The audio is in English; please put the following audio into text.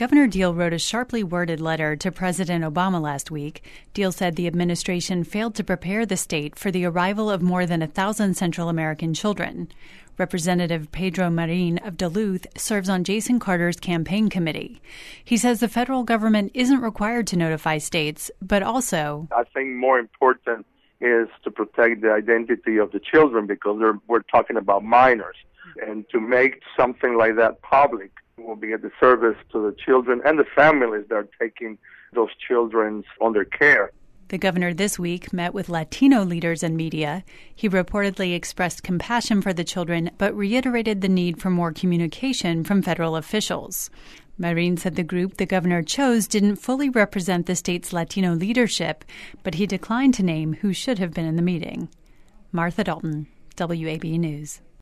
Governor Deal wrote a sharply worded letter to President Obama last week. Deal said the administration failed to prepare the state for the arrival of more than 1,000 Central American children. Representative Pedro Marin of Duluth serves on Jason Carter's campaign committee. He says the federal government isn't required to notify states, but also, I think more important is to protect the identity of the children because we're talking about minors. And to make something like that public will be a disservice to the children and the families that are taking those children under care. The governor this week met with Latino leaders and media. He reportedly expressed compassion for the children, but reiterated the need for more communication from federal officials. Marin said the group the governor chose didn't fully represent the state's Latino leadership, but he declined to name who should have been in the meeting. Martha Dalton, WABE News.